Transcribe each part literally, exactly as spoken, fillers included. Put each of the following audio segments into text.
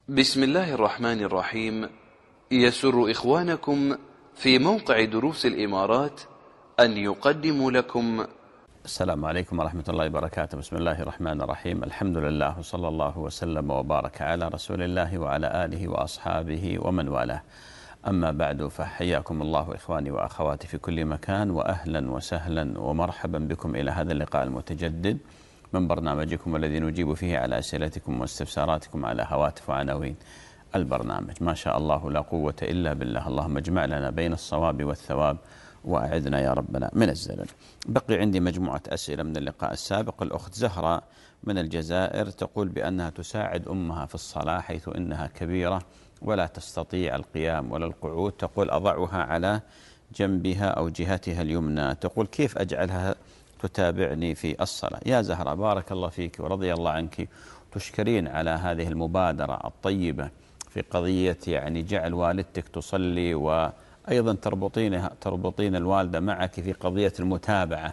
بسم الله الرحمن الرحيم. يسر إخوانكم في موقع دروس الإمارات أن يقدموا لكم. السلام عليكم ورحمة الله وبركاته. بسم الله الرحمن الرحيم. الحمد لله وصلى الله وسلم وبارك على رسول الله وعلى آله وأصحابه ومن والاه. أما بعد، فحياكم الله إخواني وأخواتي في كل مكان، وأهلا وسهلا ومرحبا بكم إلى هذا اللقاء المتجدد من برنامجكم الذي نجيب فيه على أسئلتكم واستفساراتكم على هواتف وعناوين البرنامج. ما شاء الله لا قوة إلا بالله. اللهم اجمع لنا بين الصواب والثواب وأعذنا يا ربنا من الزلل. بقي عندي مجموعة أسئلة من اللقاء السابق. الأخت زهرة من الجزائر تقول بأنها تساعد أمها في الصلاة حيث إنها كبيرة ولا تستطيع القيام ولا القعود. تقول أضعها على جنبها أو جهتها اليمنى. تقول كيف أجعلها تتابعني في الصلاة؟ يا زهرة بارك الله فيك ورضي الله عنك، تشكرين على هذه المبادرة الطيبة في قضية يعني جعل والدتك تصلي، وأيضا تربطين تربطين الوالدة معك في قضية المتابعة.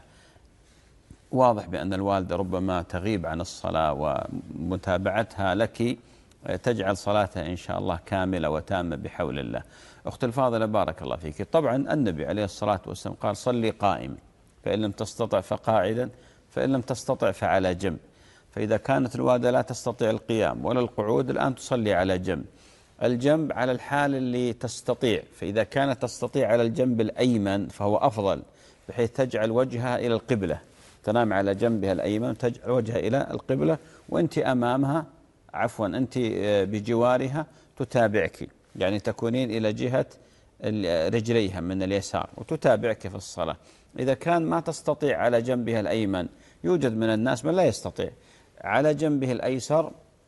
واضح بأن الوالدة ربما تغيب عن الصلاة، ومتابعتها لك تجعل صلاتها إن شاء الله كاملة وتامة بحول الله. أخت الفاضلة بارك الله فيك، طبعا النبي عليه الصلاة والسلام قال صلي قائما، فإن لم تستطع فقاعدا، فإن لم تستطع فعلى جنب. فإذا كانت الوالدة لا تستطيع القيام ولا القعود، الآن تصلي على جنب. الجنب على الحال اللي تستطيع، فإذا كانت تستطيع على الجنب الأيمن فهو أفضل، بحيث تجعل وجهها إلى القبلة، تنام على جنبها الأيمن تجعل وجهها إلى القبلة، وأنت أمامها عفوا أنت بجوارها تتابعك، يعني تكونين إلى جهة رجليها من اليسار وتتابعك في الصلاة. إذا كان ما تستطيع على جنبها الأيمن، يوجد من الناس من لا يستطيع، على جنبه الأيسر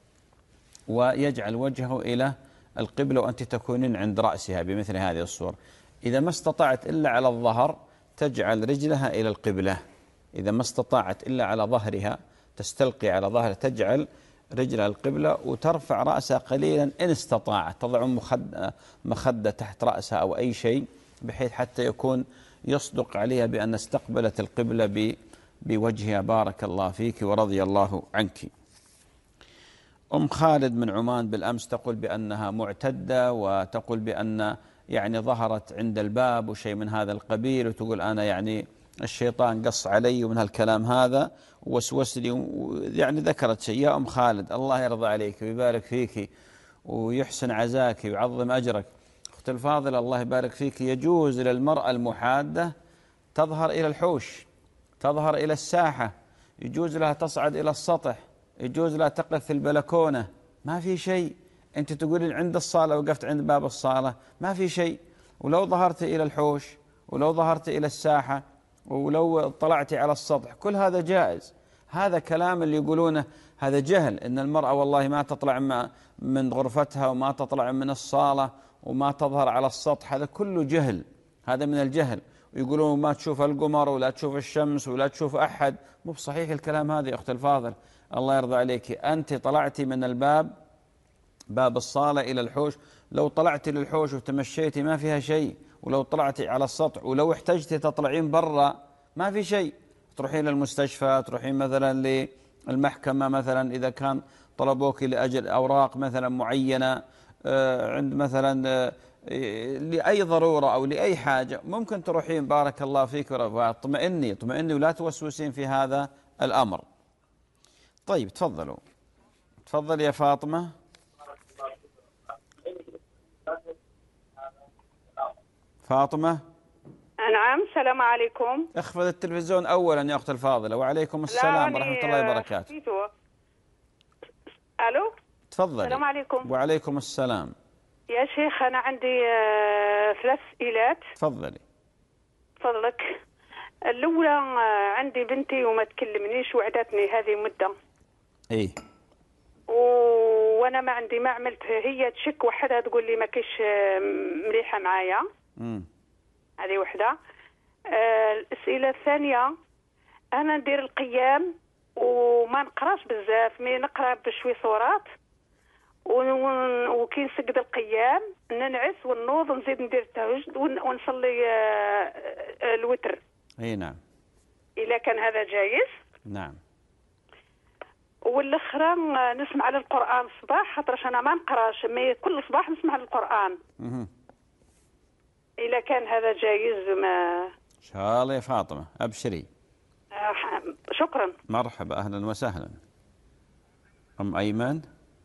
ويجعل وجهه إلى القبلة وأنت تكونين عند رأسها بمثل هذه الصورة. إذا ما استطعت إلا على الظهر تجعل رجلها إلى القبلة. إذا ما استطاعت إلا على ظهرها تستلقي على ظهرها، تجعل رجلها القبلة وترفع رأسها قليلا إن استطاعت، تضع مخدة, مخدة تحت رأسها أو أي شيء بحيث حتى يكون يصدق عليها بأن استقبلت القبلة بوجهها. بارك الله فيك ورضي الله عنك. أم خالد من عمان بالأمس تقول بأنها معتدة، وتقول بأن يعني ظهرت عند الباب وشيء من هذا القبيل، وتقول أنا يعني الشيطان قص علي ومن هالكلام هذا ووسوس لي، يعني ذكرت شيء. يا أم خالد الله يرضى عليك ويبارك فيك ويحسن عزاك ويعظم أجرك. أخت الفاضلة الله يبارك فيك، يجوز للمرأة المحادة تظهر إلى الحوش، تظهر إلى الساحة، يجوز لها تصعد إلى السطح، يجوز لها تقف في البلكونة، ما في شيء. أنت تقولين عند الصالة وقفت عند باب الصالة، ما في شيء. ولو ظهرت إلى الحوش، ولو ظهرت إلى الساحة، ولو طلعت على السطح، كل هذا جائز. هذا كلام اللي يقولونه هذا جهل، إن المرأة والله ما تطلع من غرفتها وما تطلع من الصالة وما تظهر على السطح، هذا كله جهل، هذا من الجهل. ويقولون ما تشوف القمر ولا تشوف الشمس ولا تشوف أحد. مو بصحيح الكلام هذا يا أخت الفاضل، الله يرضى عليك. أنت طلعتي من الباب، باب الصالة إلى الحوش، لو طلعتي للحوش وتمشيتي ما فيها شيء، ولو طلعتي على السطح، ولو احتجتي تطلعين برا ما في شيء. تروحين للمستشفى، تروحين مثلا للمحكمة مثلا إذا كان طلبوك لأجل أوراق مثلا معينة، عند مثلا لأي ضرورة أو لأي حاجة، ممكن تروحين. بارك الله فيك واطمئني اطمئني ولا توسوسين في هذا الأمر. طيب تفضلوا، تفضل يا فاطمة. فاطمة. نعم السلام عليكم. اخفض التلفزيون أولا يا أخت الفاضلة. وعليكم السلام ورحمة الله وبركاته. ألو تفضلي. السلام عليكم. وعليكم السلام. يا شيخ أنا عندي ثلاث أسئلات. تفضلي. فضلك. الأولى عندي بنتي وما تكلمنيش وعدتني هذه مدة. إيه. وأنا ما عندي ما عملت، هي تشك وحدها تقول لي ما كيش مليحة معايا. امم هذه وحدة. آه الأسئلة الثانية، أنا ندير القيام وما نقراش بزاف، مي نقرا بشوي صورات، وكي نسجد القيام ننعس ونوض ونزيد ندير التهجد ونصلي آه الوتر. اي نعم. إذا كان هذا جايز. نعم. والاخرى نسمع للقران الصباح، خاطرش انا ما نقراش، مي كل صباح نسمع للقران. اها اذا كان هذا جايز ما ان شاء الله يا فاطمه، ابشري. آه، شكرا. مرحبا، اهلا وسهلا. ام ايمن،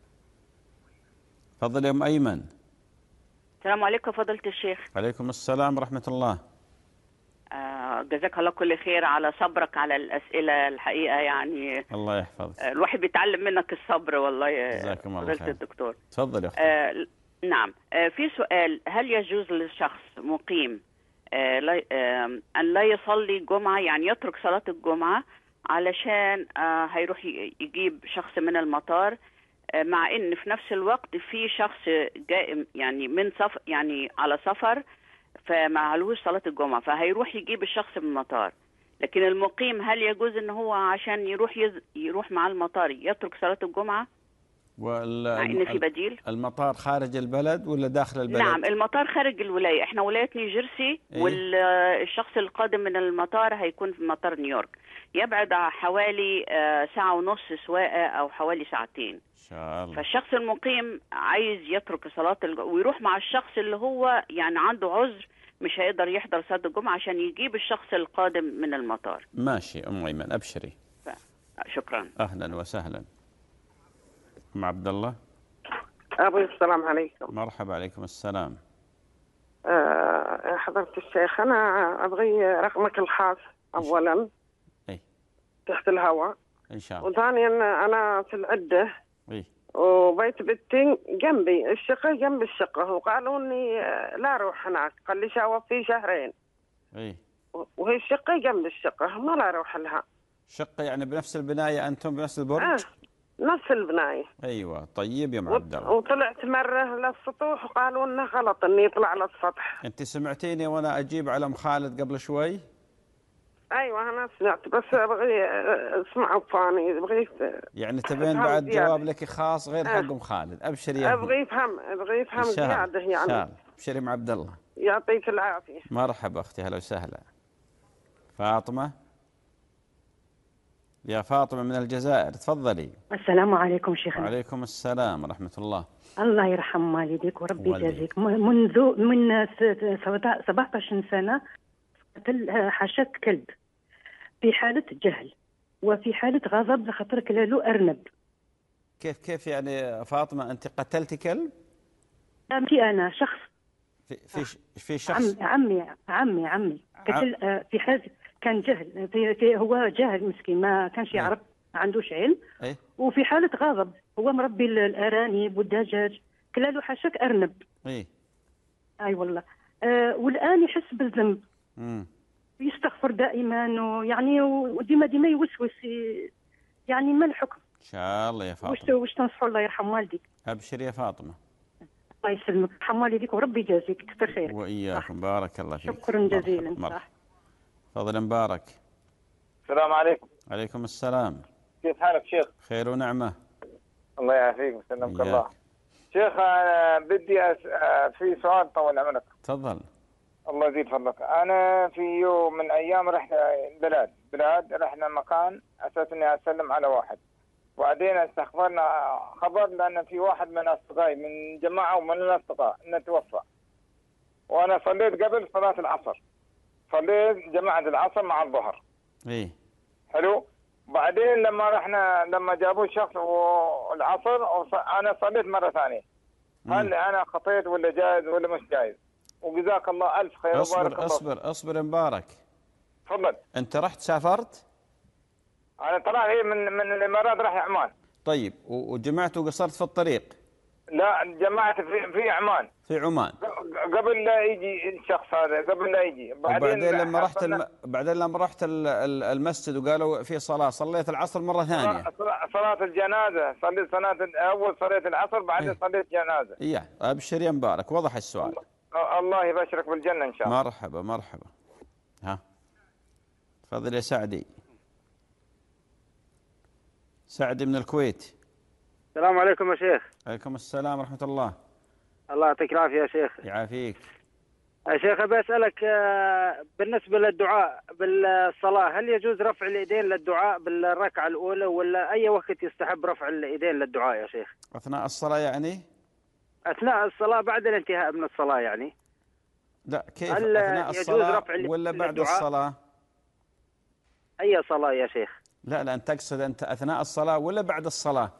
تفضل يا ام ايمن. السلام عليكم فضيلة الشيخ. عليكم السلام ورحمه الله. آه جزاك الله كل خير على صبرك على الأسئلة، الحقيقة يعني الله يحفظك. آه الواحد بيتعلم منك الصبر والله يا جزاكم الله فضيلة خير. الدكتور. تفضل يا اختي. آه نعم. آه في سؤال، هل يجوز للشخص مقيم آه لا آه أن لا يصلي جمعة، يعني يترك صلاة الجمعة علشان آه هيروح يجيب شخص من المطار، آه مع إن في نفس الوقت في شخص جاء يعني من سفر، يعني على سفر، فما علوش صلاة الجمعة، فهيروح يجيب الشخص من المطار، لكن المقيم هل يجوز ان هو عشان يروح يز... يروح مع المطار يترك صلاة الجمعة وال... مع ان في بديل؟ المطار خارج البلد ولا داخل البلد؟ نعم المطار خارج الولاية، احنا ولاية نيوجيرسي. إيه؟ والشخص القادم من المطار هيكون في مطار نيويورك، يبعد حوالي ساعة ونص سواقة او حوالي ساعتين ان شاء الله. فالشخص المقيم عايز يترك صلاة الجمعة ويروح مع الشخص اللي هو يعني عنده عذر مش هيقدر يحضر صلاة الجمعة عشان يجيب الشخص القادم من المطار. ماشي ام ايمن، ابشري. شكرا. اهلا وسهلا. ام عبد الله. أبوي السلام عليكم. مرحبا، عليكم السلام. أه حضرة الشيخ، أنا أبغي رقمك الخاص أولا. أي. تحت الهواء إن شاء الله. وثانيا أنا في العدة. أي. وبيت بنتي جنبي، الشقة جنب الشقة، وقالوا إني لا أروح هناك، قال لي شاوف فيه شهرين. أي. وهي الشقة جنب الشقة، ما لا أروح لها. شقة يعني بنفس البناية، أنتم بنفس البرج؟ آه. نفس البناية. أيوة. طيب يا ام عبد الله. وطلعت مرة للسطوح وقالوا إنه غلط إني يطلع على السطح. أنت سمعتيني وأنا أجيب على أم خالد قبل شوي؟ ايوه انا سمعت، بس ابغي اسمع ثاني، ابغي يعني تبين بعد جواب لك خاص غير حق ام خالد. ابشري يا ابغي يفهم ابغي يفهم زياده يعني. شال. ابشري ام عبد الله. يعطيك العافيه. مرحبا اختي، هلا وسهلا. فاطمه. يا فاطمه من الجزائر، تفضلي. السلام عليكم شيخنا. وعليكم السلام ورحمه الله. الله يرحم والديك وربي يجازيك. منذ من سبعة عشر سنه حاشاك كلب في حالة جهل وفي حالة غضب لخاطر كلالو أرنب. كيف كيف يعني فاطمة أنت قتلتي كلب؟ أمتي أنا شخص. في في في شخص. عمي عمي عمي قتل آه في حالة كان جهل، في, في هو جاهل مسكين ما كانش يعرف، ما عندوش علم. أي؟ وفي حالة غضب هو مربي الأرانب والدجاج، كلالو حاشاك أرنب. أي. أي والله. آه والآن يحس بالذنب. امم يستغفر دائما ويعني وديما ديما يوسوس، يعني ما الحكم؟ ان شاء الله يا فاطمه. وش وش تنصحوا؟ الله يرحم والديك. ابشر يا فاطمه. الله يسلمك، يرحم والديك وربي يجازيك كثر خيرك. واياكم صح. بارك الله فيك. شكرا جزيلا. مرحبا. صح. تفضل مبارك. السلام عليكم. عليكم السلام. كيف حالك شيخ؟ خير ونعمه. الله يعافيك ويسلمك الله. شيخ انا بدي أس... في سؤال طول عمرك. تفضل. الله يزيد فضلك. انا في يوم من ايام رحنا بلاد بلاد رحنا مكان اساس اني اسلم على واحد، وبعدين استخبرنا خبر لان في واحد من اصدقائي من جماعه ومن الاصدقاء انه توفى، وانا صليت قبل صلاه العصر، صليت جماعه العصر مع الظهر. ايه حلو. بعدين لما رحنا لما جابوا الشخص والعصر انا صليت مره ثانيه، هل انا خطيت ولا جائز ولا مش جائز؟ وجزاك الله ألف خير. اصبر وبارك اصبر الله. اصبر مبارك. تفضل. انت رحت سافرت؟ انا طلعت من من الامارات راح عمان. طيب وجمعت وقصرت في الطريق؟ لا جمعت في في عمان. في عمان. قبل لا يجي الشخص هذا، قبل لا يجي. بعدين, وبعدين لما رحت الم... بعدين لما رحت المسجد وقالوا في صلاة، صليت العصر مرة ثانية. صلاة الجنازة، صليت صلاة أول صليت العصر بعدين إيه؟ صليت جنازة. إيه أبشر يا مبارك، وضح السؤال. الله يبشرك بالجنة إن شاء الله. مرحبا مرحبا. ها تفضل يا سعدي. سعدي من الكويت. السلام عليكم يا شيخ. عليكم السلام ورحمة الله. الله يعطيك العافية يا شيخ. يعافيك. يا شيخ بسألك بالنسبة للدعاء بالصلاة، هل يجوز رفع اليدين للدعاء بالركعة الأولى ولا أي وقت يستحب رفع اليدين للدعاء يا شيخ؟ أثناء الصلاة يعني؟ أثناء الصلاة بعد الانتهاء من الصلاة يعني. لا كيف هل أثناء يجوز الصلاة رفع اليدين ولا بعد للدعاء؟ الصلاة؟ أي صلاة يا شيخ؟ لا لا، أنت تقصد أنت أثناء الصلاة ولا بعد الصلاة؟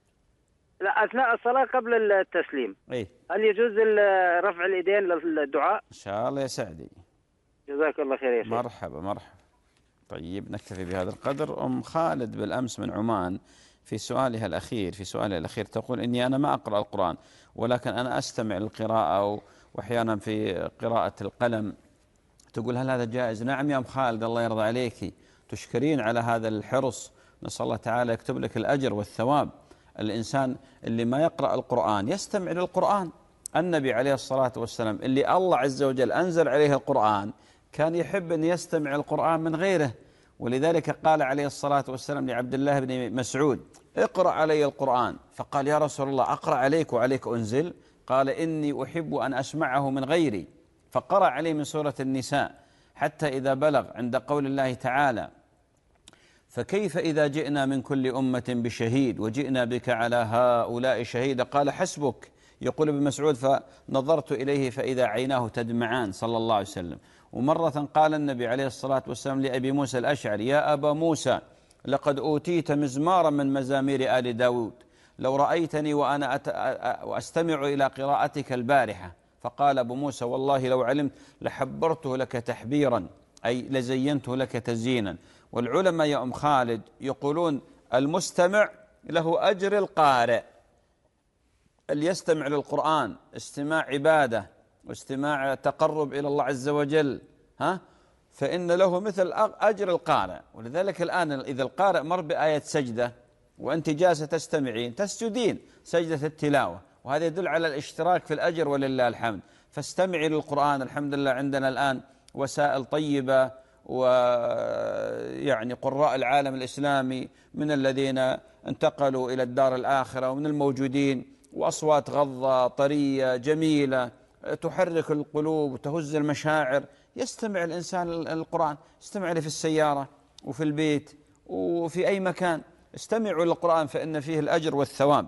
لا أثناء الصلاة قبل التسليم. إيه؟ هل يجوز رفع اليدين للدعاء؟ إن شاء الله يا سعدي. جزاك الله خير يا شيخ. مرحبا مرحبا. طيب نكتفي بهذا القدر. أم خالد بالأمس من عمان في سؤالها الأخير في سؤالها الأخير تقول إني أنا ما أقرأ القرآن ولكن أنا أستمع للقراءة وأحيانا في قراءة القلم. تقول هل هذا جائز؟ نعم يا أم خالد، الله يرضى عليك، تشكرين على هذا الحرص، نسأل الله تعالى يكتب لك الأجر والثواب. الإنسان اللي ما يقرأ القرآن يستمع للقرآن. النبي عليه الصلاة والسلام اللي الله عز وجل أنزل عليه القرآن كان يحب أن يستمع القرآن من غيره، ولذلك قال عليه الصلاة والسلام لعبد الله بن مسعود اقرأ علي القرآن، فقال يا رسول الله أقرأ عليك وعليك أنزل؟ قال إني أحب أن أسمعه من غيري، فقرأ عليه من سورة النساء حتى إذا بلغ عند قول الله تعالى فكيف إذا جئنا من كل أمة بشهيد وجئنا بك على هؤلاء شهيدا، قال حسبك. يقول ابن مسعود فنظرت إليه فإذا عيناه تدمعان صلى الله عليه وسلم. ومرة قال النبي عليه الصلاة والسلام لأبي موسى الأشعري يا أبا موسى لقد أوتيت مزمارا من مزامير آل داود لو رأيتني وأنا أستمع إلى قراءتك البارحة. فقال أبو موسى والله لو علمت لحبرته لك تحبيرا، أي لزينته لك تزيينا. والعلماء يا أم خالد يقولون المستمع له أجر القارئ. اللي يستمع للقرآن استماع عبادة واستماع تقرب إلى الله عز وجل، ها فإن له مثل أجر القارئ. ولذلك الآن إذا القارئ مر بآية سجدة وأنت جالسة تستمعين تسجدين سجدة التلاوة، وهذا يدل على الاشتراك في الأجر ولله الحمد. فاستمعي للقرآن. الحمد لله عندنا الآن وسائل طيبة، ويعني قراء العالم الإسلامي من الذين انتقلوا إلى الدار الآخرة ومن الموجودين، وأصوات غضة طرية جميلة تحرك القلوب وتهز المشاعر. يستمع الإنسان للقرآن، استمع له في السيارة وفي البيت وفي أي مكان، استمعوا للقرآن فإن فيه الأجر والثواب.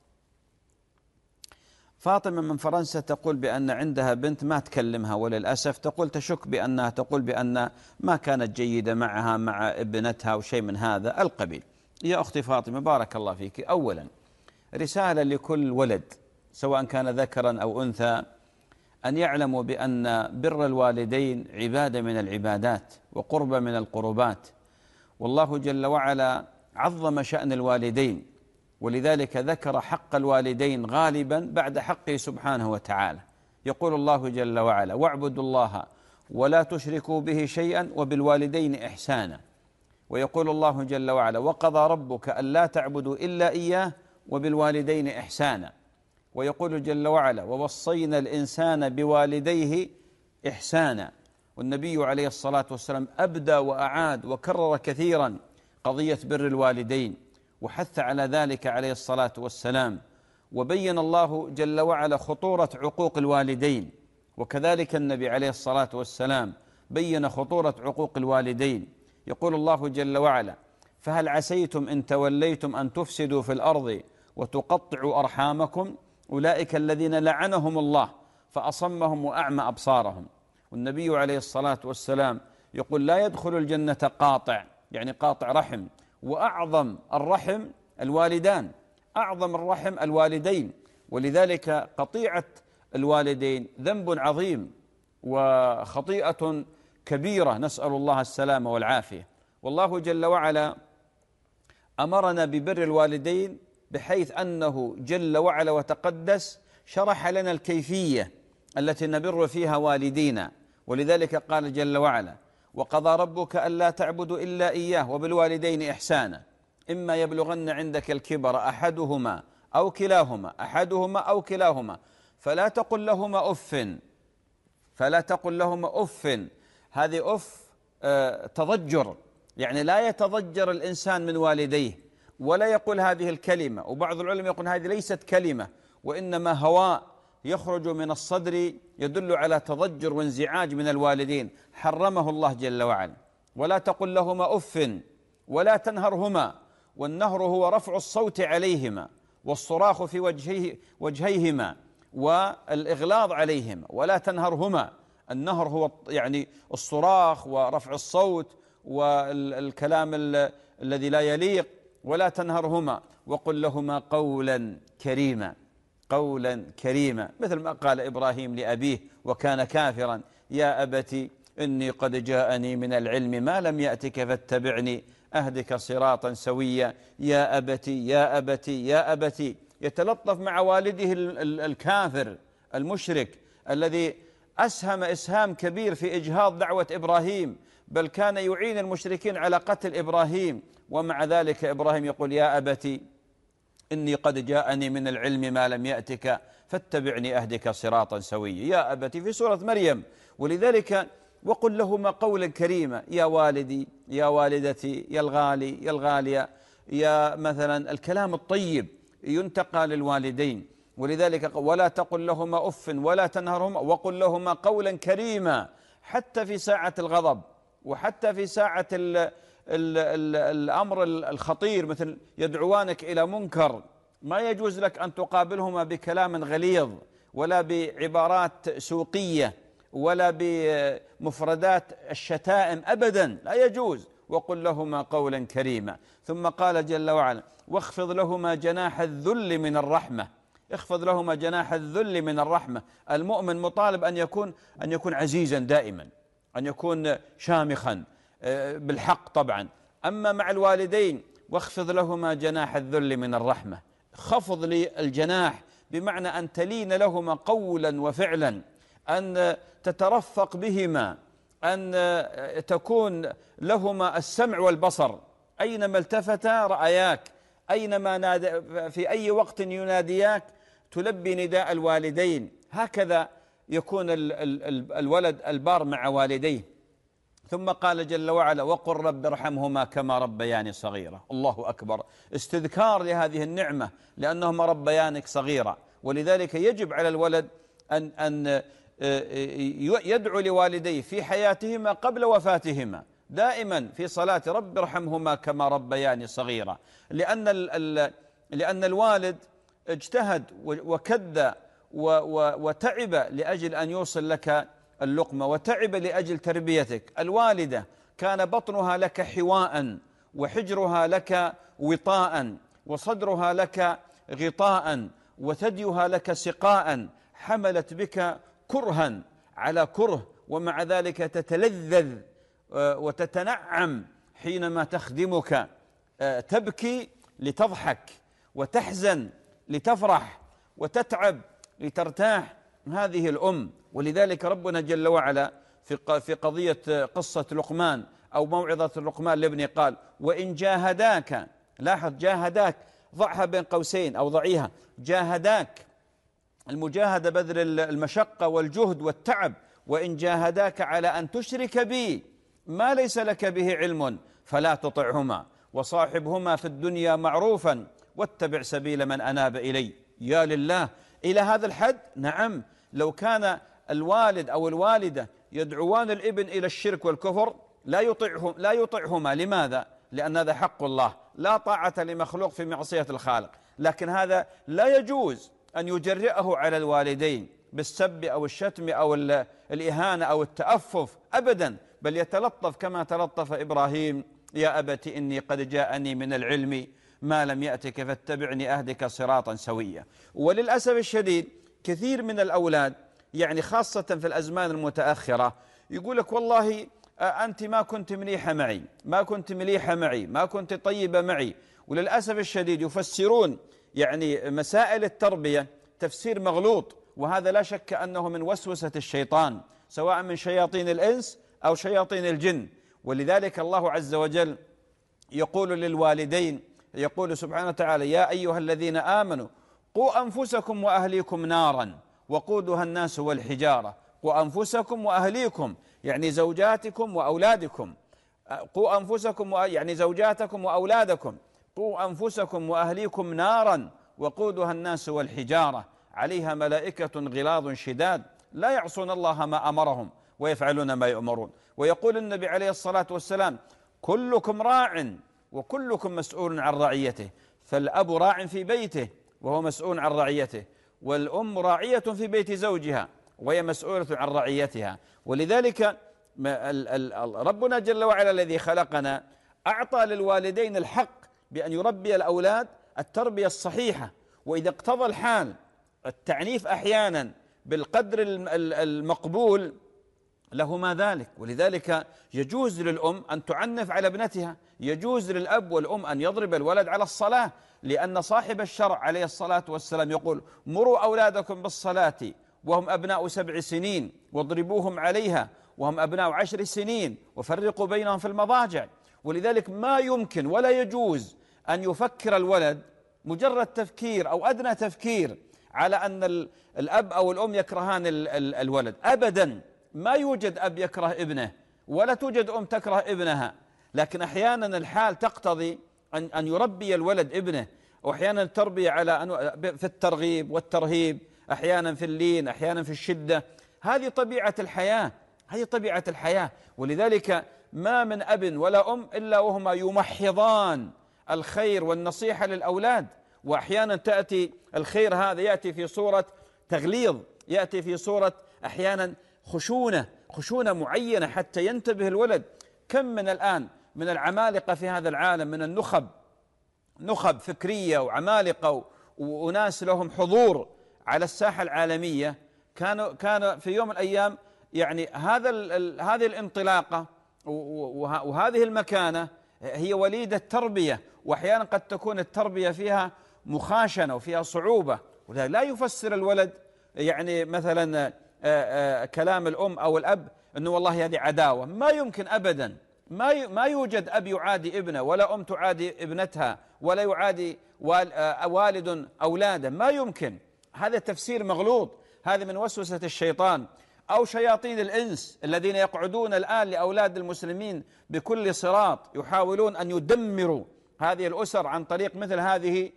فاطمة من فرنسا تقول بأن عندها بنت ما تكلمها وللأسف، تقول تشك بأنها تقول بأن ما كانت جيدة معها مع ابنتها وشيء من هذا القبيل. يا أختي فاطمة بارك الله فيك، أولا رسالة لكل ولد سواء كان ذكرا أو أنثى أن يعلموا بأن بر الوالدين عبادة من العبادات وقربة من القربات، والله جل وعلا عظم شأن الوالدين، ولذلك ذكر حق الوالدين غالبا بعد حقه سبحانه وتعالى. يقول الله جل وعلا واعبدوا الله ولا تشركوا به شيئا وبالوالدين إحسانا. ويقول الله جل وعلا وقضى ربك ألا تعبدوا إلا إياه وبالوالدين إحسانا. ويقول جل وعلا ووصينا الإنسان بوالديه إحسانا. والنبي عليه الصلاة والسلام أبدى وأعاد وكرر كثيرا قضية بر الوالدين وحث على ذلك عليه الصلاة والسلام، وبين الله جل وعلا خطورة عقوق الوالدين، وكذلك النبي عليه الصلاة والسلام بين خطورة عقوق الوالدين. يقول الله جل وعلا فهل عسيتم إن توليتم أن تفسدوا في الأرض وتقطعوا أرحامكم أولئك الذين لعنهم الله فأصمهم وأعمى أبصارهم. والنبي عليه الصلاة والسلام يقول لا يدخل الجنة قاطع، يعني قاطع رحم، وأعظم الرحم الوالدان، أعظم الرحم الوالدين. ولذلك قطيعة الوالدين ذنب عظيم وخطيئة كبيرة، نسأل الله السلامة والعافية. والله جل وعلا أمرنا ببر الوالدين بحيث أنه جل وعلا وتقدس شرح لنا الكيفية التي نبر فيها والدينا. ولذلك قال جل وعلا وقضى ربك ألا تعبدوا إلا إياه وبالوالدين إحسانا إما يبلغن عندك الكبر أحدهما أو كلاهما أحدهما أو كلاهما فلا تقل لهما أف فلا تقل لهما أف. هذه أف آه تضجر، يعني لا يتضجر الإنسان من والديه ولا يقول هذه الكلمة. وبعض العلماء يقول هذه ليست كلمة وإنما هواء يخرج من الصدر يدل على تضجر وانزعاج من الوالدين حرمه الله جل وعلا. ولا تقل لهما أف ولا تنهرهما، والنهر هو رفع الصوت عليهما والصراخ في وجهيه وجهيهما والإغلاظ عليهما. ولا تنهرهما، النهر هو يعني الصراخ ورفع الصوت والكلام الذي لا يليق. ولا تنهرهما وقل لهما قولا كريما، قولا كريما، مثل ما قال إبراهيم لأبيه وكان كافرا: يا أبت إني قد جاءني من العلم ما لم يأتك فاتبعني أهدك صراطا سويا. يا أبت يا أبت يا أبت، يتلطف مع والده الكافر المشرك الذي أسهم إسهام كبير في إجهاض دعوة إبراهيم، بل كان يعين المشركين على قتل إبراهيم، ومع ذلك إبراهيم يقول: يا أبت إني قد جاءني من العلم ما لم يأتك فاتبعني أهدك صراطا سويا. يا أبت في سورة مريم. ولذلك وقل لهما قولا كريما: يا والدي، يا والدتي، يا الغالي، يا الغالية، يا مثلا الكلام الطيب ينتقى للوالدين. ولذلك ولا تقل لهما أف ولا تنهرهما وقل لهما قولا كريما، حتى في ساعة الغضب وحتى في ساعة ال ال ال الأمر الخطير، مثل يدعوانك إلى منكر، ما يجوز لك أن تقابلهما بكلام غليظ ولا بعبارات سوقية ولا بمفردات الشتائم أبدا، لا يجوز. وقل لهما قولا كريما. ثم قال جل وعلا: واخفض لهما جناح الذل من الرحمة. اخفض لهما جناح الذل من الرحمة. المؤمن مطالب أن يكون أن يكون عزيزا دائما، أن يكون شامخا بالحق طبعا. أما مع الوالدين واخفض لهما جناح الذل من الرحمة، خفض لي الجناح بمعنى أن تلين لهما قولا وفعلا، أن تترفق بهما، أن تكون لهما السمع والبصر، أينما التفتا رأياك، أينما نادى في أي وقت ينادياك تلبي نداء الوالدين. هكذا يكون الولد البار مع والديه. ثم قال جل وعلا: وقل رب ارحمهما كما ربياني صغيرا. الله أكبر، استذكار لهذه النعمة لأنهما ربيانك صغيرا. ولذلك يجب على الولد أن أن يدعو لوالديه في حياتهما قبل وفاتهما، دائما في صلاة: رب ارحمهما كما ربياني صغيرا. لأن لأن الوالد اجتهد وكد وتعب لأجل أن يوصل لك اللقمة، وتعب لأجل تربيتك. الوالدة كان بطنها لك حواء، وحجرها لك وطاء، وصدرها لك غطاء، وثديها لك سقاء، حملت بك كرها على كره، ومع ذلك تتلذذ وتتنعم حينما تخدمك، تبكي لتضحك وتحزن لتفرح وتتعب لترتاح. هذه الأم. ولذلك ربنا جل وعلا في قضية قصة لقمان أو موعظة لقمان لابنه قال: وإن جاهداك، لاحظ جاهداك، ضعها بين قوسين أو ضعيها، جاهداك، المجاهدة بذل المشقة والجهد والتعب. وإن جاهداك على أن تشرك بي ما ليس لك به علم فلا تطعهما وصاحبهما في الدنيا معروفا واتبع سبيل من أناب إلي. يا لله، إلى هذا الحد؟ نعم. لو كان الوالد أو الوالدة يدعوان الابن إلى الشرك والكفر لا يطعهم لا يطعهما. لماذا؟ لأن هذا حق الله، لا طاعة لمخلوق في معصية الخالق. لكن هذا لا يجوز أن يجرئه على الوالدين بالسب أو الشتم أو الإهانة أو التأفف أبدا، بل يتلطف كما تلطف إبراهيم: يا أبت إني قد جاءني من العلم ما لم يأتك فاتبعني أهدك صراطا سويا. وللأسف الشديد كثير من الأولاد يعني خاصة في الأزمان المتأخرة يقول لك: والله أنت ما كنت مليحة معي، ما كنت مليحة معي، ما كنت طيبة معي. وللأسف الشديد يفسرون يعني مسائل التربية تفسير مغلوط، وهذا لا شك أنه من وسوسة الشيطان، سواء من شياطين الإنس أو شياطين الجن. ولذلك الله عز وجل يقول للوالدين، يقول سبحانه وتعالى: يا أيها الذين آمنوا قوا أنفسكم وأهليكم نارا وقودها الناس والحجارة. قوا أنفسكم وأهليكم يعني زوجاتكم وأولادكم. قوا أنفسكم يعني زوجاتكم وأولادكم. قوا أنفسكم وأهليكم نارا وقودها الناس والحجارة عليها ملائكة غلاظ شداد لا يعصون الله ما أمرهم ويفعلون ما يؤمرون. ويقول النبي عليه الصلاة والسلام: كلكم راع وكلكم مسؤول عن رعيته. فالأب راع في بيته وهو مسؤول عن رعيته، والأم راعية في بيت زوجها وهي مسؤولة عن رعيتها. ولذلك ربنا جل وعلا الذي خلقنا أعطى للوالدين الحق بأن يربي الأولاد التربية الصحيحة، وإذا اقتضى الحال التعنيف أحيانا بالقدر المقبول له ما ذلك. ولذلك يجوز للأم أن تعنف على ابنتها، يجوز للأب والأم أن يضرب الولد على الصلاة، لأن صاحب الشرع عليه الصلاة والسلام يقول: مروا أولادكم بالصلاة وهم أبناء سبع سنين واضربوهم عليها وهم أبناء عشر سنين وفرقوا بينهم في المضاجع. ولذلك ما يمكن ولا يجوز أن يفكر الولد مجرد تفكير أو أدنى تفكير على أن الأب أو الأم يكرهان الولد أبدا. ما يوجد أب يكره ابنه ولا توجد أم تكره ابنها، لكن أحيانا الحال تقتضي أن أن يربي الولد ابنه، وأحيانا التربية على في الترغيب والترهيب، أحيانا في اللين، أحيانا في الشدة. هذه طبيعة الحياة، هذه طبيعة الحياة. ولذلك ما من أب ولا أم إلا وهما يمحضان الخير والنصيحة للأولاد. وأحيانا تأتي الخير هذا يأتي في صورة تغليظ، يأتي في صورة أحيانا خشونة خشونة معينة حتى ينتبه الولد. كم من الآن من العمالقة في هذا العالم، من النخب، نخب فكرية وعمالقة وناس لهم حضور على الساحة العالمية، كانوا كان في يوم من الأيام يعني هذا هذه الانطلاقة وهذه المكانة هي وليدة تربية، وأحيانا قد تكون التربية فيها مخاشنة وفيها صعوبة. لا يفسر الولد يعني مثلا آآ آآ كلام الأم أو الأب أنه والله هذه عداوة. ما يمكن أبدا، ما ما يوجد أب يعادي ابنه ولا أم تعادي ابنتها ولا يعادي والد أولاده، ما يمكن. هذا تفسير مغلوط، هذا من وسوسة الشيطان أو شياطين الإنس الذين يقعدون الآن لأولاد المسلمين بكل صراط، يحاولون أن يدمروا هذه الأسر عن طريق مثل هذه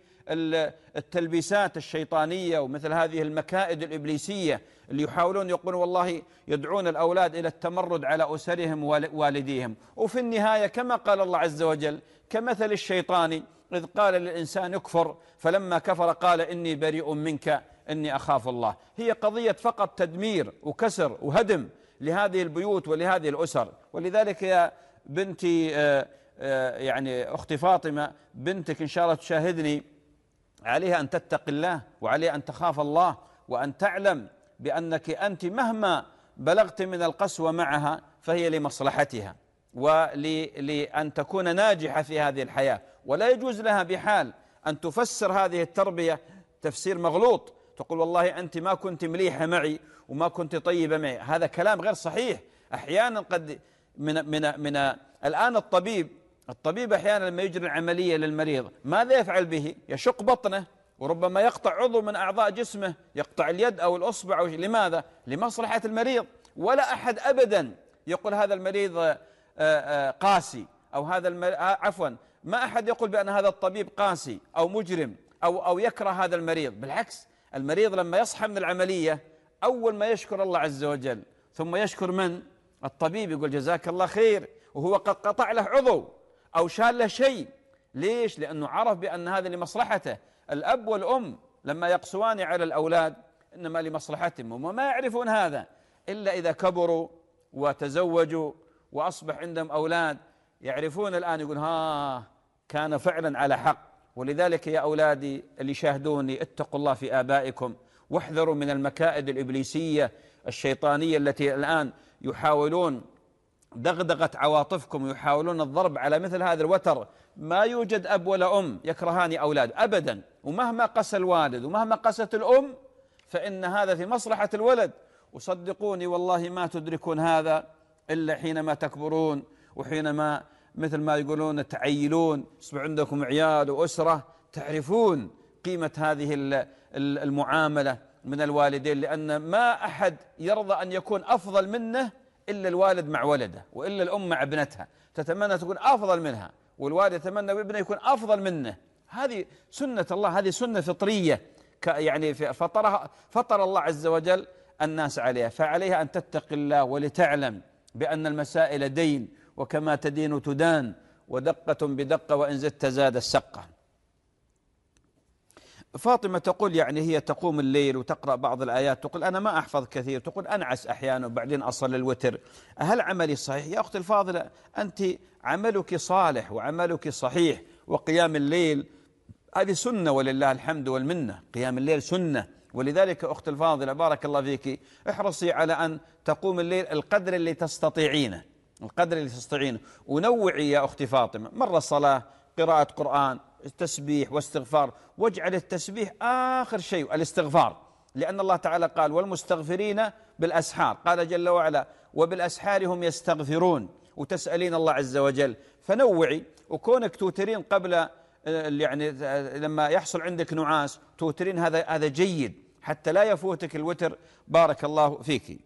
التلبيسات الشيطانية ومثل هذه المكائد الإبليسية اللي يحاولون يقولون والله يدعون الأولاد إلى التمرد على أسرهم ووالديهم. وفي النهاية كما قال الله عز وجل: كمثل الشيطان إذ قال للإنسان اكفر فلما كفر قال إني بريء منك إني أخاف الله. هي قضية فقط تدمير وكسر وهدم لهذه البيوت ولهذه الأسر. ولذلك يا بنتي آآ آآ يعني أختي فاطمة بنتك إن شاء الله تشاهدني، عليها أن تتق الله وعليها أن تخاف الله، وأن تعلم بأنك أنت مهما بلغت من القسوة معها فهي لمصلحتها ولأن تكون ناجحة في هذه الحياة. ولا يجوز لها بحال أن تفسر هذه التربية تفسير مغلوط، تقول والله أنت ما كنت مليحة معي وما كنت طيبة معي. هذا كلام غير صحيح. أحيانا قد من, من, من الآن الطبيب الطبيب أحيانا لما يجري العملية للمريض ماذا يفعل به؟ يشق بطنه وربما يقطع عضو من أعضاء جسمه، يقطع اليد أو الأصبع. لماذا؟ لمصلحة المريض. ولا أحد أبدا يقول هذا المريض قاسي أو هذا المريض عفوا ما أحد يقول بأن هذا الطبيب قاسي أو مجرم أو أو يكره هذا المريض. بالعكس، المريض لما يصحى من العملية أول ما يشكر الله عز وجل، ثم يشكر من؟ الطبيب، يقول جزاك الله خير، وهو قد قطع له عضو أو شال له شيء. ليش؟ لأنه عرف بأن هذا لمصلحته. الأب والأم لما يقسوان على الأولاد إنما لمصلحتهم، وما ما يعرفون هذا إلا إذا كبروا وتزوجوا وأصبح عندهم أولاد، يعرفون الآن يقول ها كان فعلا على حق. ولذلك يا أولادي اللي شاهدوني اتقوا الله في آبائكم واحذروا من المكائد الإبليسية الشيطانية التي الآن يحاولون دغدغة عواطفكم ويحاولون الضرب على مثل هذا الوتر. ما يوجد أب ولا أم يكرهان أولاد أبدا، ومهما قسى الوالد ومهما قست الأم فإن هذا في مصلحة الولد. وصدقوني والله ما تدركون هذا إلا حينما تكبرون وحينما مثل ما يقولون تعيلون، يصبح عندكم عيال وأسرة، تعرفون قيمة هذه المعاملة من الوالدين. لأن ما أحد يرضى أن يكون أفضل منه إلا الوالد مع ولده، وإلا الأم مع ابنتها تتمنى تكون أفضل منها، والوالد يتمنى ابنه يكون أفضل منه. هذه سنة الله، هذه سنة فطرية يعني فطرها فطر الله عز وجل الناس عليها، فعليها أن تتقي الله ولتعلم بأن المسائل دين، وكما تدين تدان، ودقة بدقة وإن زدت زاد السقة. فاطمة تقول يعني هي تقوم الليل وتقرأ بعض الآيات، تقول أنا ما أحفظ كثير، تقول أنعس أحيانا وبعدين أصل الوتر، هل عملي صحيح؟ يا أختي الفاضلة، أنت عملك صالح وعملك صحيح، وقيام الليل هذه سنة ولله الحمد والمنة، قيام الليل سنة. ولذلك أختي الفاضلة بارك الله فيك احرصي على أن تقوم الليل القدر اللي تستطيعينه، القدر اللي تستطيعينه، ونوعي يا أختي فاطمة، مرة الصلاة، قراءة قرآن، التسبيح واستغفار، واجعل التسبيح آخر شيء الاستغفار، لأن الله تعالى قال والمستغفرين بالأسحار، قال جل وعلا وبالأسحار هم يستغفرون، وتسألين الله عز وجل. فنوعي، وكونك توترين قبل يعني لما يحصل عندك نعاس توترين، هذا هذا جيد حتى لا يفوتك الوتر، بارك الله فيك.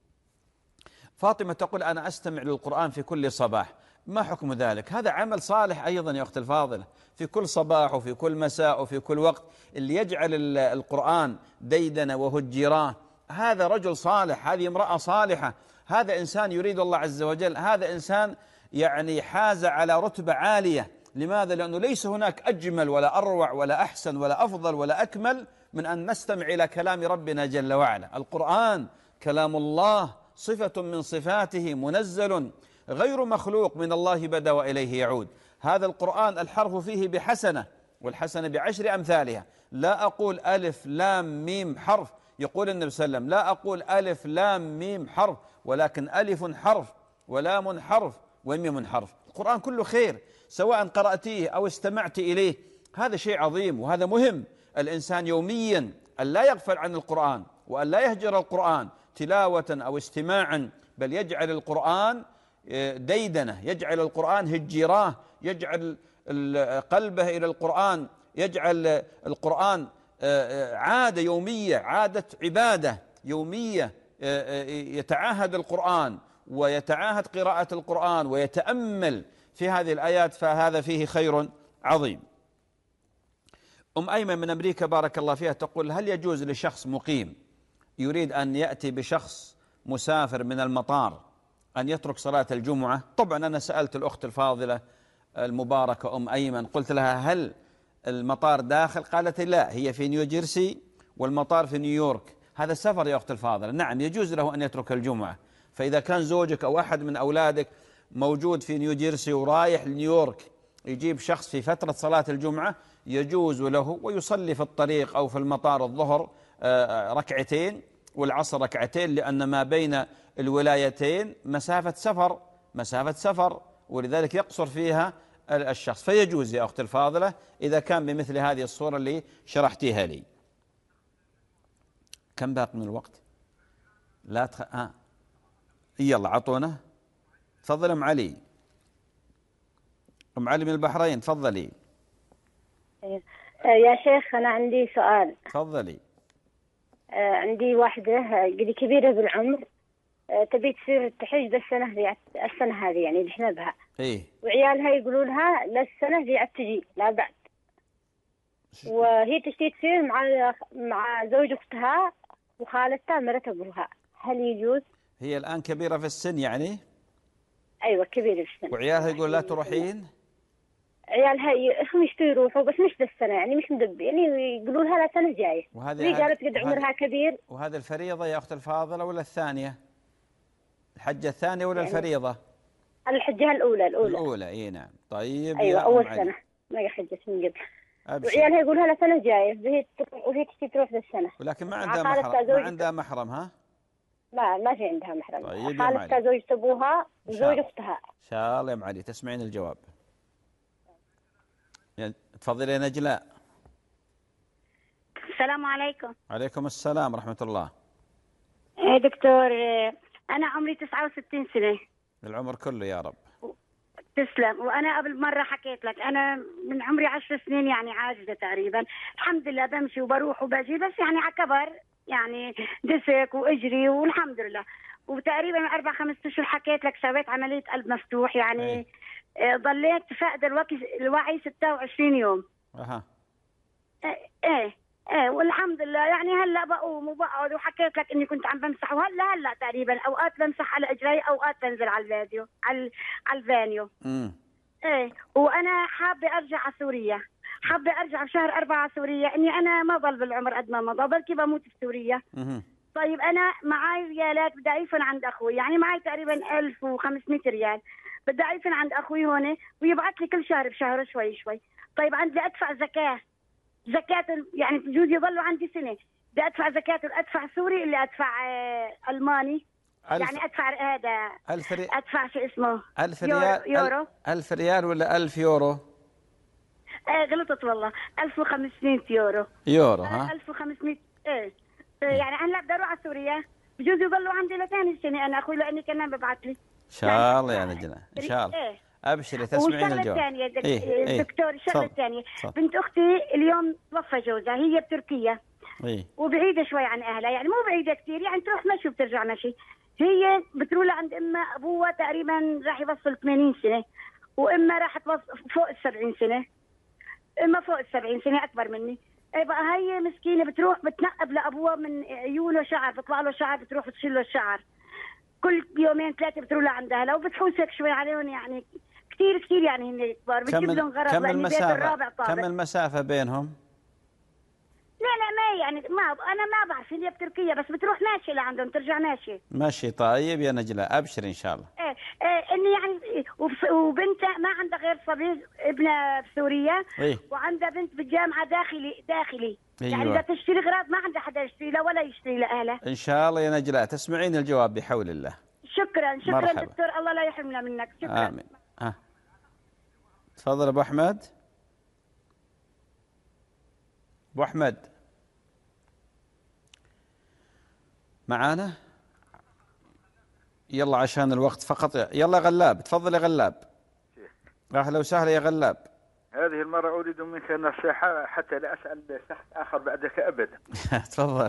فاطمة تقول أنا أستمع للقرآن في كل صباح، ما حكم ذلك؟ هذا عمل صالح أيضا يا أخت الفاضلة، في كل صباح وفي كل مساء وفي كل وقت، اللي يجعل القرآن ديدنة وهجراه هذا رجل صالح، هذه امرأة صالحة، هذا إنسان يريد الله عز وجل، هذا إنسان يعني حاز على رتبة عالية. لماذا؟ لأنه ليس هناك أجمل ولا أروع ولا أحسن ولا أفضل ولا أكمل من أن نستمع إلى كلام ربنا جل وعلا. القرآن كلام الله، صفة من صفاته، منزل غير مخلوق، من الله بدأ وإليه يعود. هذا القرآن الحرف فيه بحسنة، والحسنة بعشر أمثالها. لا أقول ألف لام ميم حرف، يقول النبي صلى الله عليه وسلم لا أقول ألف لام ميم حرف، ولكن ألف حرف ولام حرف وميم حرف. القرآن كله خير، سواء قرأتيه أو استمعت إليه، هذا شيء عظيم وهذا مهم. الإنسان يوميا أن لا يغفل عن القرآن، وأن لا يهجر القرآن تلاوة أو استماعا، بل يجعل القرآن ديدنة، يجعل القرآن هجيراه، يجعل قلبه إلى القرآن، يجعل القرآن عادة يومية، عادة عبادة يومية، يتعاهد القرآن ويتعاهد قراءة القرآن ويتأمل في هذه الآيات، فهذا فيه خير عظيم. أم أيمن من أمريكا بارك الله فيها تقول هل يجوز لشخص مقيم يريد أن يأتي بشخص مسافر من المطار أن يترك صلاة الجمعة؟ طبعا أنا سألت الأخت الفاضلة المباركة أم أيمن، قلت لها هل المطار داخل؟ قالت لا، هي في نيوجيرسي والمطار في نيويورك، هذا سفر يا أخت الفاضلة. نعم يجوز له أن يترك الجمعة، فإذا كان زوجك أو أحد من أولادك موجود في نيوجيرسي ورايح لنيويورك يجيب شخص في فترة صلاة الجمعة، يجوز له ويصلي في الطريق أو في المطار الظهر ركعتين والعصر ركعتين، لأن ما بين الولايتين مسافة سفر، مسافة سفر، ولذلك يقصر فيها الشخص، فيجوز يا أخت الفاضلة إذا كان بمثل هذه الصورة اللي شرحتيها لي. كم باقي من الوقت؟ لا تخ... آه. يلا عطونا. تفضل أم علي. أم علي من البحرين، تفضلي. يا شيخ أنا عندي سؤال. تفضلي. عندي واحدة قد كبيرة بالعمر تبي تصير تحج السنة هذه، السنة هذه يعني اللي احنا بها. إيه. وعيالها يقولوا لها للسنة اللي عاد تجي لا بعد. وهي تشتي تصير مع مع زوج أختها وخالتها مرت أبوها، هل يجوز؟ هي الآن كبيرة في السن يعني؟ أيوة كبيرة في السن. وعيالها يقول لا تروحين؟ عيالها هم يشتوا يروحوا بس مش للسنة، يعني مش مدب، يعني يقولوا لها لا سنة جاية. وهذه قالت قد عمرها كبير. وهذه الفريضة يا أخت الفاضلة ولا الثانية؟ الحجة الثانية ولا يعني الفريضة؟ الحجة الأولى الأولى الأولى إيه نعم. طيب أيوة يا أول أم سنة ما حجت من قبل. أبشر. وعيالها يقولها لا سنة جاية وهي وهي تشتي تروح للسنة. ولكن ما عندها محرم، ما عندها محرم ها؟ ما ما في عندها محرم. طيب خالتها زوجة أبوها وزوج أختها. إن شاء الله يا أم علي تسمعين الجواب. تفضلي يا نجلاء. السلام عليكم. عليكم السلام ورحمة الله. يا دكتور أنا عمري تسعة وستين سنة. العمر كله يا رب. تسلم. وأنا قبل مرة حكيت لك أنا من عمري عشر سنين يعني عاجزة تقريبا، الحمد لله بمشي وبروح وبجي، بس يعني على كبر يعني دسك وإجري والحمد لله. وتقريبا من أربع خمس أشهر حكيت لك سويت عملية قلب مفتوح يعني. أي. ضليت فاقدة الوعي ستة وعشرين يوم. أها. ايه ايه والحمد لله. يعني هلا بقوم وبقعد وحكيت لك اني كنت عم بمسح، وهلا هلا تقريبا اوقات بمسح على اجري، اوقات بنزل على الفيديو على على الفانيو. امم ايه وانا حابه ارجع على سوريا، حابه ارجع بشهر أربعة على سوريا، اني انا ما ضل بالعمر قد ما مضى، بلكي بموت في سوريا. امم طيب انا معي ريالات بدي اعيفن عند اخوي، يعني معي تقريبا ألف وخمسمية ريال بدي اعيفن عند اخوي هون، ويبعث لي كل شهر بشهر شوي شوي. طيب عندي ادفع زكاه، زكاه يعني بجوز يضلوا عندي سنه، بدي ادفع زكاه ادفع سوري اللي ادفع آه الماني، ألف يعني ادفع هذا ألف ري... ادفع شو اسمه ألف يورو, ريال يورو. ألف ريال ولا ألف يورو؟ ايه غلطت والله، ألف وخمسمية يورو. يورو ها؟ ألف وخمسمية ايه. يعني انا بدي اروح على سوريا، بجوز يضلوا عندي لثاني سنه انا اخوي، لاني كمان ببعث لي. ان شاء الله يا نجلة ان شاء الله. إيه؟ ابشري تسمعين الجواب. والشغله الثانيه دك... إيه؟ دكتور، الشغله إيه؟ الثانيه بنت اختي اليوم توفى جوزها، هي بتركيا. إيه؟ وبعيده شوي عن اهلها، يعني مو بعيده كثير، يعني تروح مشي وبترجع مشي. هي بتروح لعند امها، ابوها تقريبا راح يوصل ثمانين سنه، وامها راح توصل فوق ال سبعين سنه، امها فوق ال سبعين سنه اكبر مني. اي بقى هي مسكينه بتروح بتنقب لابوها من عيونه شعر، بيطلع له شعر، بتروح تشيل له الشعر كل يومين ثلاثه، بتروح لعند اهلها وبتحوس هيك شوي عليهم، يعني كثير كثير يعني هن كبار، بتجيب لهم غرض. كم المسافه كم المسافه بينهم؟ لا لا ما يعني ما انا ما بعرف، هي بتركيا بس بتروح ماشي لعندهم ترجع ماشي. ماشي. طيب يا نجلة ابشر ان شاء الله. ايه, إيه اني يعني وبنتها ما عندها غير صبي ابنها في سوريا. إيه؟ وعندها بنت بالجامعه داخلي داخلي. أيوة. يعني بدها تشتري اغراض ما عندها حدا يشتري لها ولا يشتري لاهلها. ان شاء الله يا نجلة تسمعين الجواب بحول الله. شكرا شكرا مرحبا. دكتور، الله لا يحرمنا منك. شكرا. امين. ها تفضل ابو احمد. ابو احمد معانا؟ يلا عشان الوقت فقط. يلا غلاب، تفضل يا غلاب. اهلا وسهلا يا غلاب. هذه المرة أريد منك نصيحة حتى لا أسأل شخص آخر بعدك أبدا. تفضل.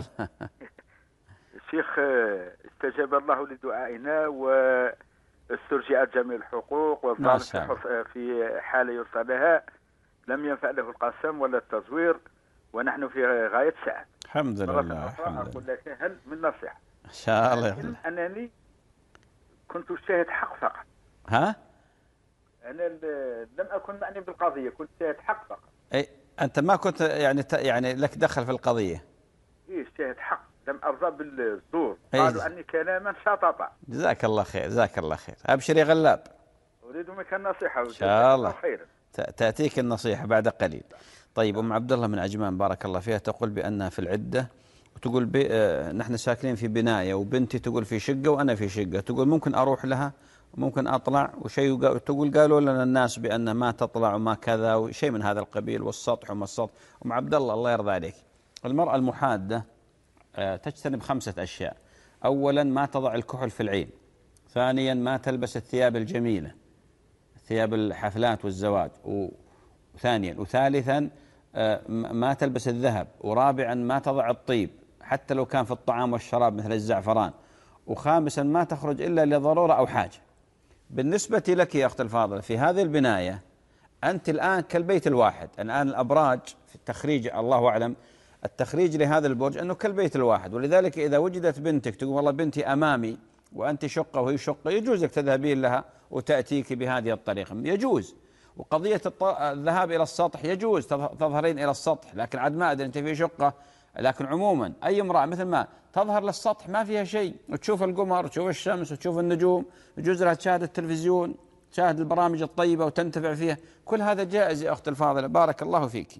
الشيخ استجاب الله لدعائنا واسترجعت جميع الحقوق، والظالم في حالة يرسل لها لم ينفع له القسم ولا التزوير، ونحن في غاية سعة. الحمد لله. الحمد أقول لك هل من نصيحة؟ إن شاء الله يخليك. أنني كنت شاهد حق فقط. ها؟ أنا لم أكن معني بالقضية، كنت شاهد حق فقط. أي أنت ما كنت يعني يعني لك دخل في القضية؟ إيه شاهد حق، لم أرضى بالزور. قالوا أني كلاما شططا. جزاك الله خير، جزاك الله خير. أبشر يا غلاب. أريد منك النصيحة. إن شاء الله خيرا. تأتيك النصيحة بعد قليل. طيب أم عبد الله من عجمان بارك الله فيها تقول بأنها في العدة، وتقول بي آه نحن ساكنين في بناية، وبنتي تقول في شقة وأنا في شقة، تقول ممكن أروح لها ممكن أطلع وشيء، تقول قالوا لنا الناس بأن ما تطلع وما كذا وشيء من هذا القبيل، والسطح وما السطح. أم عبد الله الله يرضى عليك، المرأة المحادة آه تجتنب خمسة أشياء. أولا ما تضع الكحل في العين. ثانيا ما تلبس الثياب الجميلة، ثياب الحفلات والزواج. وثانيا وثالثا ما تلبس الذهب. ورابعا ما تضع الطيب حتى لو كان في الطعام والشراب مثل الزعفران. وخامسا ما تخرج إلا لضرورة أو حاجة. بالنسبة لك يا أخت الفاضلة في هذه البناية أنت الآن كالبيت الواحد. الآن الأبراج في التخريج الله أعلم التخريج لهذا البرج أنه كالبيت الواحد، ولذلك إذا وجدت بنتك تقول والله بنتي أمامي وأنت شقة وهي شقة، يجوز لك تذهبين لها وتأتيك بهذه الطريقة، يجوز. وقضية الذهاب إلى السطح يجوز تظهرين إلى السطح، لكن عاد ما أدري أنت في شقة. لكن عموما أي امرأة مثل ما تظهر للسطح ما فيها شيء، وتشوف القمر وتشوف الشمس وتشوف النجوم، يجوز لها تشاهد التلفزيون، تشاهد البرامج الطيبة وتنتفع فيها، كل هذا جائز يا أخت الفاضلة بارك الله فيك.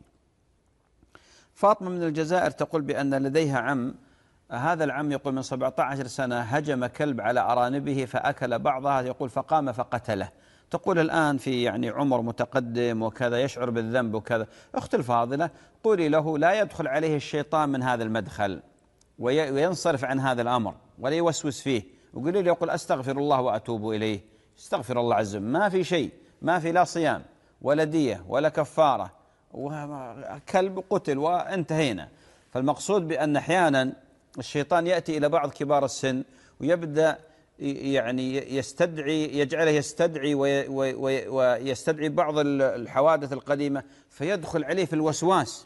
فاطمة من الجزائر تقول بأن لديها عم، هذا العم يقول من سبعة عشر سنة هجم كلب على أرانبه فأكل بعضها، يقول فقام فقتله. تقول الآن في يعني عمر متقدم وكذا يشعر بالذنب وكذا. أخت الفاضلة قولي له لا يدخل عليه الشيطان من هذا المدخل وينصرف عن هذا الأمر ولا يوسوس فيه، وقولي له يقول أستغفر الله وأتوب إليه، استغفر الله عز وجل، ما في شيء، ما في لا صيام ولا دية ولا كفارة، وكلب قتل وانتهينا. فالمقصود بأن أحيانا الشيطان يأتي إلى بعض كبار السن ويبدأ يعني يستدعي يجعله يستدعي ويستدعي بعض الحوادث القديمة، فيدخل عليه في الوسواس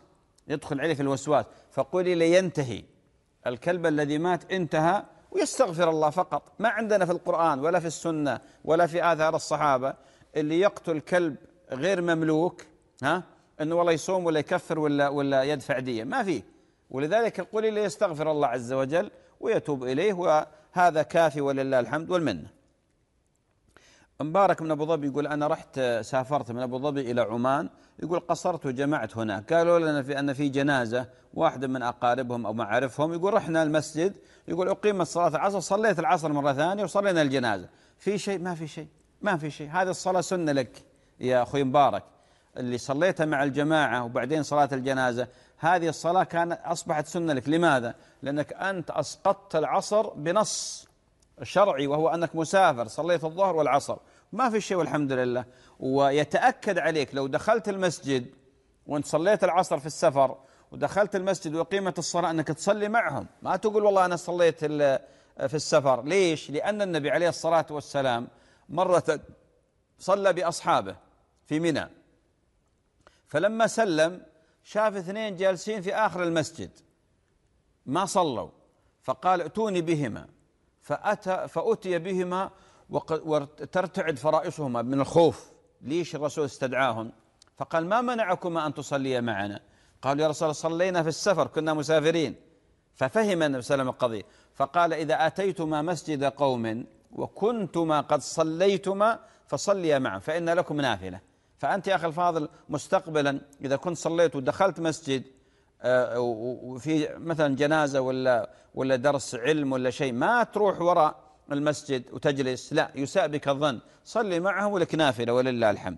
يدخل عليك الوسواس، فقولي لينتهي. الكلب الذي مات انتهى ويستغفر الله فقط. ما عندنا في القرآن ولا في السنة ولا في آثار الصحابة اللي يقتل كلب غير مملوك ها انه والله يصوم ولا يكفر ولا ولا يدفع دية، ما فيه. ولذلك قولي ليستغفر الله عز وجل ويتوب إليه، وهذا كافي ولله الحمد والمنة. مبارك من أبو ظبي يقول أنا رحت سافرت من أبو ظبي إلى عمان، يقول قصرت وجمعت هناك، قالوا لنا في أن في جنازة واحد من أقاربهم أو معارفهم، يقول رحنا المسجد، يقول أقيمت صلاة العصر، صليت العصر مرة ثانية وصلينا الجنازة. في شيء؟ ما في شيء، ما في شيء. هذه الصلاة سنة لك يا أخوي مبارك، اللي صليتها مع الجماعة وبعدين صلاة الجنازة، هذه الصلاة كانت أصبحت سنة لك. لماذا؟ لأنك أنت أسقطت العصر بنص شرعي، وهو أنك مسافر، صليت الظهر والعصر، ما في شيء والحمد لله. ويتأكد عليك لو دخلت المسجد وانت صليت العصر في السفر ودخلت المسجد وقيمة الصلاة أنك تصلي معهم، ما تقول والله أنا صليت في السفر. ليش؟ لأن النبي عليه الصلاة والسلام مرة صلى بأصحابه في منى، فلما سلم شاف اثنين جالسين في آخر المسجد ما صلوا، فقال ائتوني بهما، فأتى فأتي بهما وترتعد فرائصهما من الخوف. ليش الرسول استدعاهم؟ فقال ما منعكما أن تصليا معنا؟ قالوا يا رسول الله صلينا في السفر، كنا مسافرين. ففهم النبي صلى الله عليه وسلم القضية، فقال إذا أتيتما مسجد قوم وكنتما قد صليتما فصليا معا فإن لكم نافلة. فأنت يا أخي الفاضل مستقبلا إذا كنت صليت ودخلت مسجد وفي مثلا جنازة ولا ولا درس علم ولا شيء، ما تروح وراء المسجد وتجلس، لا، يساء بك الظن، صلي معهم ولك نافلة ولله الحمد.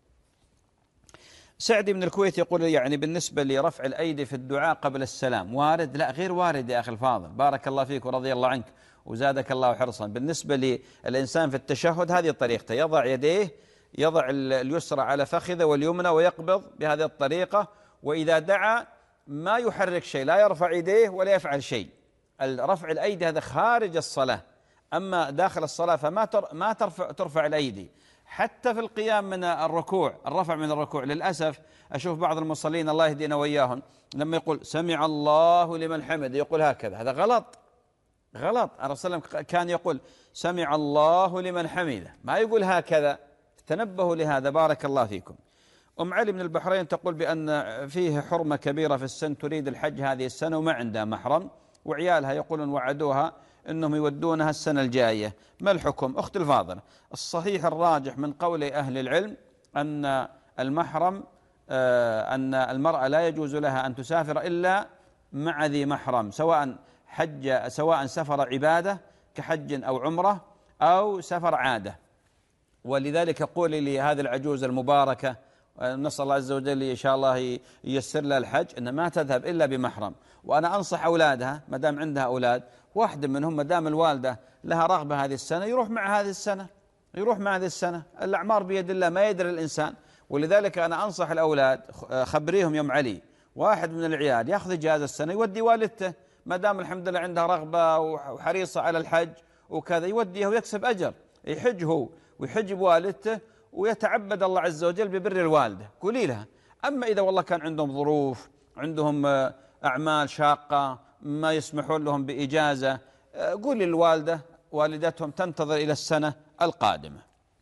سعدي من الكويت يقول يعني بالنسبة لرفع الأيدي في الدعاء قبل السلام وارد؟ لا، غير وارد يا أخي الفاضل، بارك الله فيك ورضي الله عنك وزادك الله حرصا. بالنسبة للإنسان في التشهد هذه طريقته، يضع يديه، يضع اليسرى على فخذه واليمنى ويقبض بهذه الطريقة، وإذا دعا ما يحرك شيء، لا يرفع يديه ولا يفعل شيء. الرفع الأيدي هذا خارج الصلاة، أما داخل الصلاة فما ما ترفع, ترفع الأيدي. حتى في القيام من الركوع، الرفع من الركوع، للأسف أشوف بعض المصلين الله يهدينا وإياهم لما يقول سمع الله لمن حمد يقول هكذا، هذا غلط غلط. الرسول كان يقول سمع الله لمن حمده، ما يقول هكذا. تنبهوا لهذا بارك الله فيكم. أم علي من البحرين تقول بأن فيه حرمة كبيرة في السن تريد الحج هذه السنة وما عندها محرم، وعيالها يقولون وعدوها أنهم يودونها السنة الجاية، ما الحكم؟ أخت الفاضلة، الصحيح الراجح من قول أهل العلم أن المحرم أن المرأة لا يجوز لها أن تسافر إلا مع ذي محرم، سواء حج سواء سفر عبادة كحج أو عمرة أو سفر عادة. ولذلك قولي لهذه العجوز المباركة نسأل الله عز وجل إن شاء الله ييسر لها الحج أن ما تذهب إلا بمحرم. وأنا أنصح أولادها ما دام عندها أولاد، واحد منهم ما دام الوالدة لها رغبة هذه السنة يروح مع هذه السنة، يروح مع هذه السنة، الأعمار بيد الله ما يدري الإنسان. ولذلك أنا أنصح الأولاد خبريهم يوم علي واحد من العيال يأخذ إجازة السنة يودي والدته، ما دام الحمد لله عندها رغبة وحريصة على الحج وكذا، يوديه ويكسب أجر، يحج هو ويحج بوالدته ويتعبد الله عز وجل ببر الوالدة، قولي لها. أما إذا والله كان عندهم ظروف، عندهم أعمال شاقة ما يسمحون لهم بإجازة، قولي للوالدة والدتهم تنتظر إلى السنة القادمة.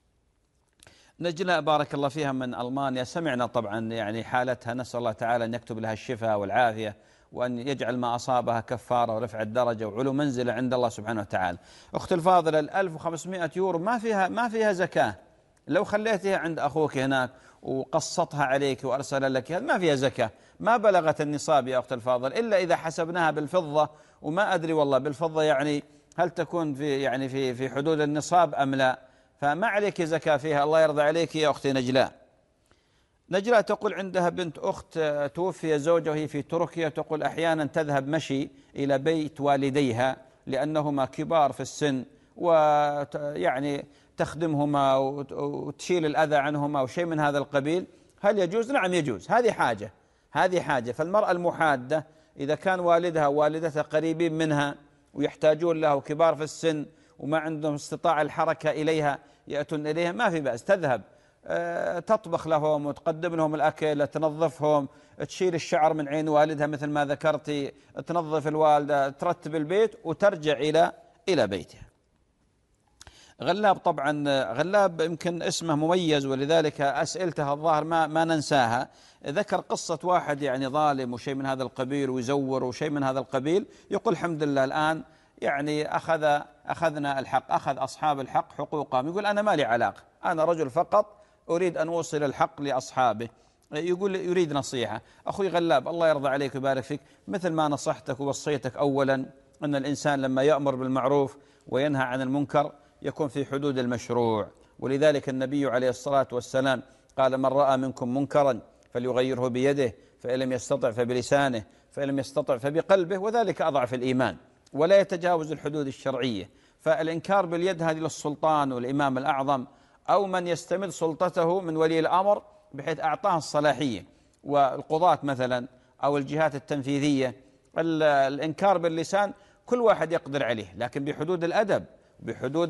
نجلاء بارك الله فيها من ألمانيا، سمعنا طبعا يعني حالتها، نسأل الله تعالى أن يكتب لها الشفاء والعافية وأن يجعل ما أصابها كفارة ورفع الدرجة وعلو منزلة عند الله سبحانه وتعالى. أخت الفاضلة الألف وخمسمائة يورو ما فيها ما فيها زكاة، لو خليتها عند أخوك هناك وقسطها عليك وأرسل لك ما فيها زكاة، ما بلغت النصاب يا أخت الفاضل، إلا إذا حسبناها بالفضة، وما أدري والله بالفضة يعني هل تكون في يعني في في حدود النصاب أم لا، فما عليك زكاة فيها. الله يرضى عليك يا أختي نجلاء. نجلاء تقول عندها بنت أخت توفي زوجها وهي في تركيا، تقول أحيانا تذهب مشي إلى بيت والديها لأنهما كبار في السن، ويعني تخدمهما وتشيل الأذى عنهما وشيء من هذا القبيل، هل يجوز؟ نعم يجوز، هذه حاجة هذه حاجة. فالمرأة المحادة إذا كان والدها ووالدتها قريبين منها ويحتاجون لها وكبار في السن وما عندهم استطاعة الحركة إليها يأتون إليها، ما في بأس، تذهب تطبخ لهم وتقدم لهم الأكل، تنظفهم، تشيل الشعر من عين والدها مثل ما ذكرتي، تنظف الوالدة، ترتب البيت وترجع إلى إلى بيتها. غلاب طبعا غلاب يمكن اسمه مميز، ولذلك أسئلته الظاهر ما ما ننساها. ذكر قصة واحد يعني ظالم وشيء من هذا القبيل ويزور وشيء من هذا القبيل، يقول الحمد لله الآن يعني أخذ أخذنا الحق، أخذ أصحاب الحق حقوقهم. يقول أنا ما لي علاقة، أنا رجل فقط أريد أن أوصل الحق لأصحابه. يقول يريد نصيحة. أخوي غلاب الله يرضى عليك ويبارك فيك، مثل ما نصحتك ووصيتك أولا أن الإنسان لما يأمر بالمعروف وينهى عن المنكر يكون في حدود المشروع، ولذلك النبي عليه الصلاة والسلام قال من رأى منكم منكرا فليغيره بيده، فإن لم يستطع فبلسانه، فإن لم يستطع فبقلبه، وذلك أضعف الإيمان، ولا يتجاوز الحدود الشرعية. فالإنكار باليد هذه للسلطان والإمام الأعظم أو من يستمد سلطته من ولي الأمر بحيث أعطاه الصلاحية، والقضاة مثلا أو الجهات التنفيذية. الإنكار باللسان كل واحد يقدر عليه، لكن بحدود الأدب، بحدود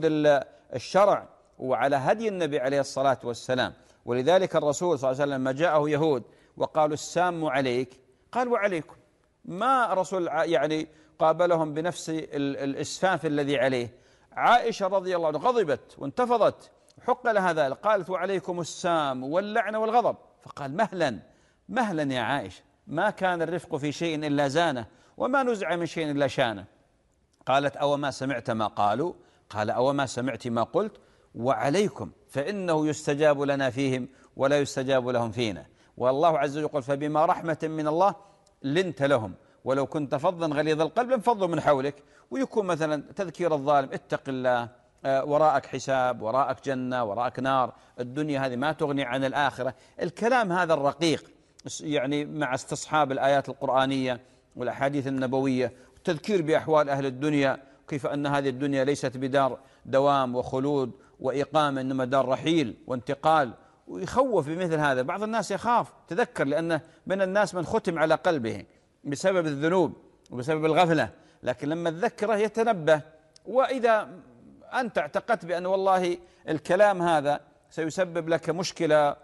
الشرع وعلى هدي النبي عليه الصلاة والسلام. ولذلك الرسول صلى الله عليه وسلم لما جاءه يهود وقالوا السام عليك قال وعليكم، ما رسول يعني قابلهم بنفس الإسفاف الذي عليه. عائشة رضي الله عنها غضبت وانتفضت، حق لها ذلك، قالت وعليكم السام واللعنة والغضب. فقال مهلا مهلا يا عائشة، ما كان الرفق في شيء إلا زانه، وما نزع من شيء إلا شانه. قالت أو ما سمعت ما قالوا؟ قال أو ما سمعت ما قلت؟ وعليكم فإنه يستجاب لنا فيهم ولا يستجاب لهم فينا. والله عز وجل يقول فبما رحمة من الله لنت لهم ولو كنت فظا غليظ القلب لانفضوا من حولك. ويكون مثلا تذكير الظالم اتق الله، وراءك حساب، وراءك جنة، وراءك نار، الدنيا هذه ما تغني عن الآخرة. الكلام هذا الرقيق يعني مع استصحاب الآيات القرآنية والأحاديث النبوية، والتذكير بأحوال أهل الدنيا، كيف أن هذه الدنيا ليست بدار دوام وخلود وإقامة، إنما دار رحيل وانتقال. ويخوف بمثل هذا. بعض الناس يخاف، تذكر لأن من الناس من ختم على قلبه بسبب الذنوب وبسبب الغفلة، لكن لما تذكره يتنبه. وإذا أنت اعتقدت بأن والله الكلام هذا سيسبب لك مشكلة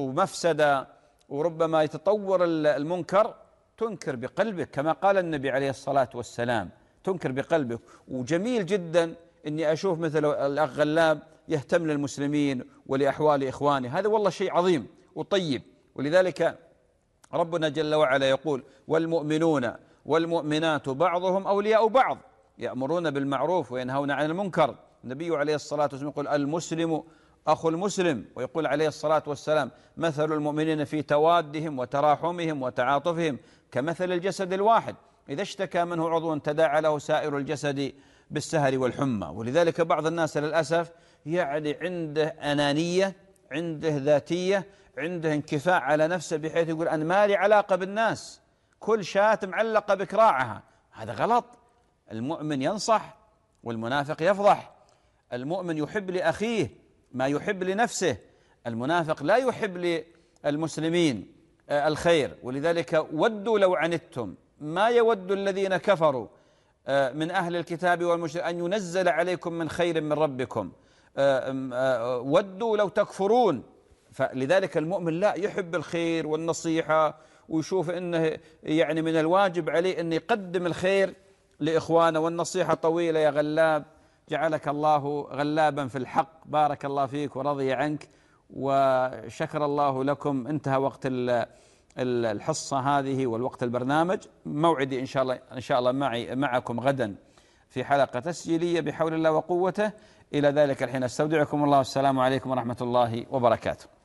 ومفسدة وربما يتطور المنكر، تنكر بقلبك كما قال النبي عليه الصلاة والسلام، تنكر بقلبك. وجميل جدا أني أشوف مثل الأخ غلاب يهتم للمسلمين ولأحوال إخوانه، هذا والله شيء عظيم وطيب. ولذلك ربنا جل وعلا يقول والمؤمنون والمؤمنات بعضهم أولياء بعض يأمرون بالمعروف وينهون عن المنكر. النبي عليه الصلاة والسلام يقول المسلم أخو المسلم، ويقول عليه الصلاة والسلام مثل المؤمنين في توادهم وتراحمهم وتعاطفهم كمثل الجسد الواحد إذا اشتكى منه عضو تداعى له سائر الجسد بالسهر والحمى. ولذلك بعض الناس للأسف يعني عنده أنانية، عنده ذاتية، عنده انكفاء على نفسه بحيث يقول أنا ما لي علاقة بالناس، كل شاة معلقة بكراعها. هذا غلط. المؤمن ينصح والمنافق يفضح. المؤمن يحب لأخيه ما يحب لنفسه، المنافق لا يحب للمسلمين الخير. ولذلك ودوا لو عنتم ما يود الذين كفروا من أهل الكتاب والمشركين أن ينزل عليكم من خير من ربكم، ودوا لو تكفرون. فلذلك المؤمن لا يحب الخير والنصيحة، ويشوف أنه يعني من الواجب عليه أن يقدم الخير لإخوانه. والنصيحة طويلة يا غلاب، جعلك الله غلابا في الحق، بارك الله فيك ورضي عنك وشكر الله لكم. انتهى وقت الحصة هذه والوقت البرنامج. موعدي إن شاء الله إن شاء الله معي معكم غدا في حلقة تسجيلية بحول الله وقوته. إلى ذلك الحين استودعكم الله، والسلام عليكم ورحمة الله وبركاته.